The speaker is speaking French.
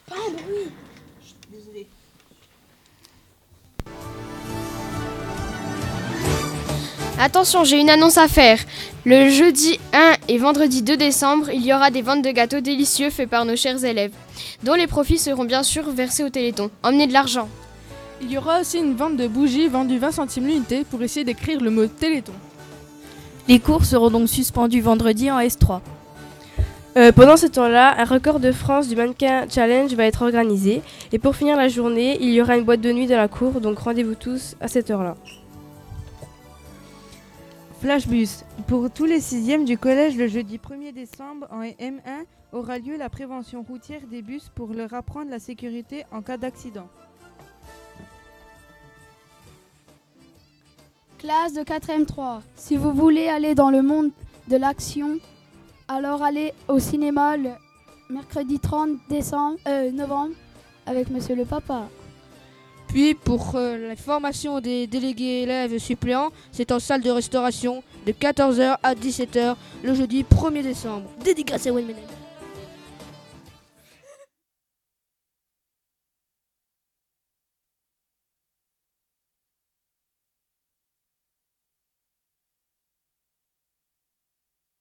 Pas un bruit. Désolé. Attention, j'ai une annonce à faire. Le jeudi 1 et vendredi 2 décembre, il y aura des ventes de gâteaux délicieux faits par nos chers élèves, dont les profits seront bien sûr versés au Téléthon. Emmenez de l'argent. Il y aura aussi une vente de bougies vendues 20 centimes l'unité pour essayer d'écrire le mot Téléthon. Les cours seront donc suspendus vendredi en S3. Pendant ce temps-là, un record de France du mannequin challenge va être organisé. Et pour finir la journée, il y aura une boîte de nuit dans la cour, donc rendez-vous tous à cette heure-là. Flashbus. Pour tous les 6e du collège, le jeudi 1er décembre, en M1, aura lieu la prévention routière des bus pour leur apprendre la sécurité en cas d'accident. Classe de 4e 3. Si vous voulez aller dans le monde de l'action, alors allez au cinéma le mercredi 30 novembre avec Monsieur le Papa. Puis pour la formation des délégués élèves suppléants, c'est en salle de restauration de 14h à 17h le jeudi 1er décembre. Dédicace à Wayne Menel.